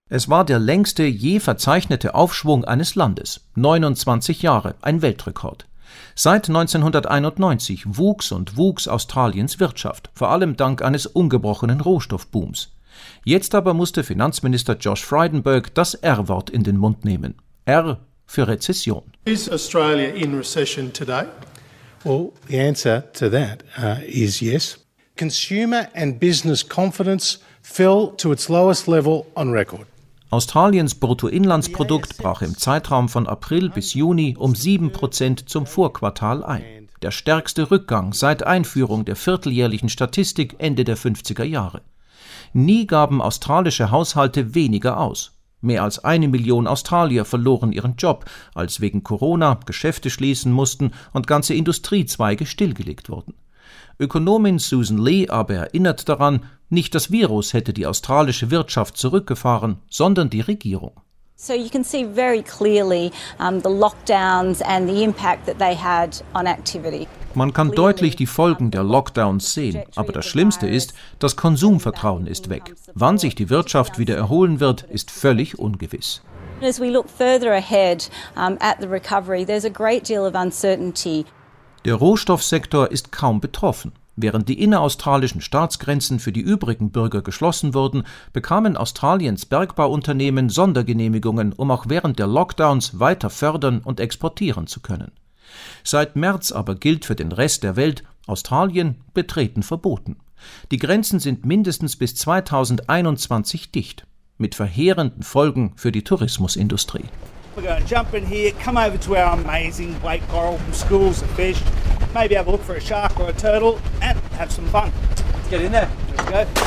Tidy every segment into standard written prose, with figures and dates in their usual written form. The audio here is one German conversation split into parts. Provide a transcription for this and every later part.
Es war der längste je verzeichnete Aufschwung eines Landes. 29 Jahre, ein Weltrekord. Seit 1991 wuchs Australiens Wirtschaft, vor allem dank eines ungebrochenen Rohstoffbooms. Jetzt aber musste Finanzminister Josh Frydenberg das R-Wort in den Mund nehmen. R für Rezession. Is Australia in recession today? Well, the answer to that is yes. Consumer and business confidence fell to its lowest level on record. Australiens Bruttoinlandsprodukt brach im Zeitraum von April bis Juni um 7% zum Vorquartal ein. Der stärkste Rückgang seit Einführung der vierteljährlichen Statistik Ende der 50er Jahre. Nie gaben australische Haushalte weniger aus. Mehr als 1 Million Australier verloren ihren Job, als wegen Corona Geschäfte schließen mussten und ganze Industriezweige stillgelegt wurden. Ökonomin Susan Lee aber erinnert daran, nicht das Virus hätte die australische Wirtschaft zurückgefahren, sondern die Regierung. So you can see very clearly the lockdowns and the impact that they had on activity. Man kann deutlich die Folgen der Lockdowns sehen, aber das Schlimmste ist, das Konsumvertrauen ist weg. Wann sich die Wirtschaft wieder erholen wird, ist völlig ungewiss. As we look further ahead at the recovery, there's a great deal of uncertainty. Der Rohstoffsektor ist kaum betroffen. Während die inneraustralischen Staatsgrenzen für die übrigen Bürger geschlossen wurden, bekamen Australiens Bergbauunternehmen Sondergenehmigungen, um auch während der Lockdowns weiter fördern und exportieren zu können. Seit März aber gilt für den Rest der Welt, Australien betreten verboten. Die Grenzen sind mindestens bis 2021 dicht, mit verheerenden Folgen für die Tourismusindustrie. We're going to jump in here, come over to our amazing Blake Coral from Schools of Fish, maybe have a look for a shark or a turtle and have some fun. Let's get in there. Let's go.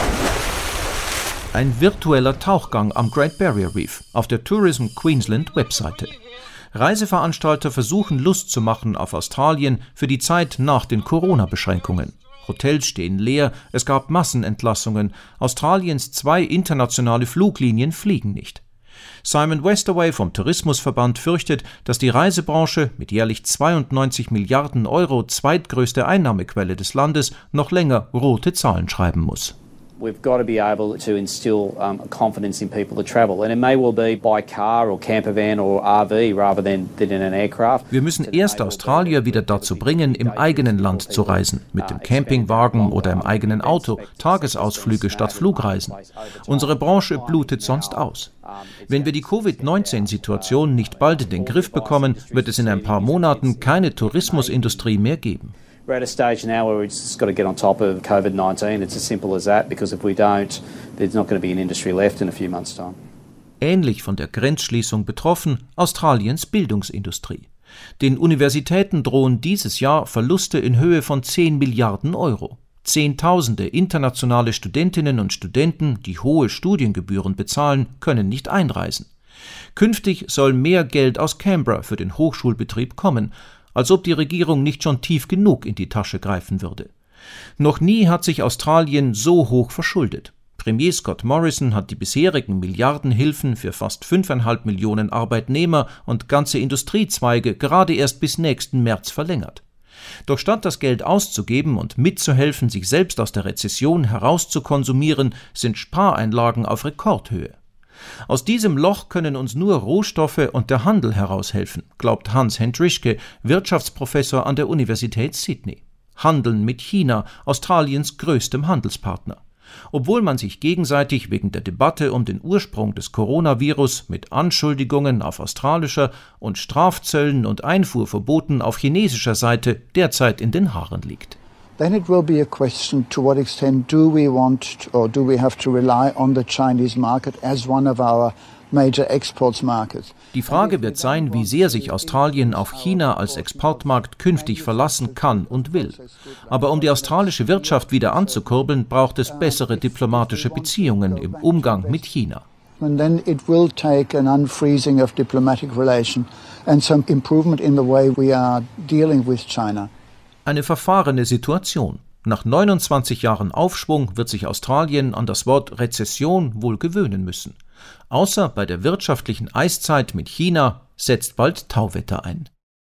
Ein virtueller Tauchgang am Great Barrier Reef auf der Tourism Queensland Webseite. Reiseveranstalter versuchen Lust zu machen auf Australien für die Zeit nach den Corona-Beschränkungen. Hotels stehen leer, es gab Massenentlassungen. Australiens 2 internationale Fluglinien fliegen nicht. Simon Westaway vom Tourismusverband fürchtet, dass die Reisebranche mit jährlich 92 Milliarden Euro zweitgrößte Einnahmequelle des Landes noch länger rote Zahlen schreiben muss. We've got to be able to instill confidence in people to travel, and it may well be by car or campervan or RV rather than in an aircraft. Wir müssen erst Australier wieder dazu bringen, im eigenen Land zu reisen, mit dem Campingwagen oder im eigenen Auto, Tagesausflüge statt Flugreisen. Unsere Branche blutet sonst aus. Wenn wir die Covid-19-Situation nicht bald in den Griff bekommen, wird es in ein paar Monaten keine Tourismusindustrie mehr geben. We're at a stage now where we've just got to get on top of COVID-19. It's as simple as that, because if we don't, there's not going to be an industry left in a few months' time. Ähnlich von der Grenzschließung betroffen Australiens Bildungsindustrie. Den Universitäten drohen dieses Jahr Verluste in Höhe von 10 Milliarden Euro. Zehntausende internationale Studentinnen und Studenten, die hohe Studiengebühren bezahlen, können nicht einreisen. Künftig soll mehr Geld aus Canberra für den Hochschulbetrieb kommen, als ob die Regierung nicht schon tief genug in die Tasche greifen würde. Noch nie hat sich Australien so hoch verschuldet. Premier Scott Morrison hat die bisherigen Milliardenhilfen für fast 5,5 Millionen Arbeitnehmer und ganze Industriezweige gerade erst bis nächsten März verlängert. Doch statt das Geld auszugeben und mitzuhelfen, sich selbst aus der Rezession herauszukonsumieren, sind Spareinlagen auf Rekordhöhe. Aus diesem Loch können uns nur Rohstoffe und der Handel heraushelfen, glaubt Hans Hendrischke, Wirtschaftsprofessor an der Universität Sydney. Handeln mit China, Australiens größtem Handelspartner. Obwohl man sich gegenseitig wegen der Debatte um den Ursprung des Coronavirus mit Anschuldigungen auf australischer und Strafzöllen und Einfuhrverboten auf chinesischer Seite derzeit in den Haaren liegt. Then it will be a question to what extent do we want or do we have to rely on the Chinese market as one of our major exports markets. Die Frage wird sein, wie sehr sich Australien auf China als Exportmarkt künftig verlassen kann und will. Aber um die australische Wirtschaft wieder anzukurbeln, braucht es bessere diplomatische Beziehungen im Umgang mit China. And then it will take an unfreezing of diplomatic relations and some improvement in the way we are dealing with China. Eine verfahrene Situation. Nach 29 Jahren Aufschwung wird sich Australien an das Wort Rezession wohl gewöhnen müssen. Außer bei der wirtschaftlichen Eiszeit mit China setzt bald Tauwetter ein.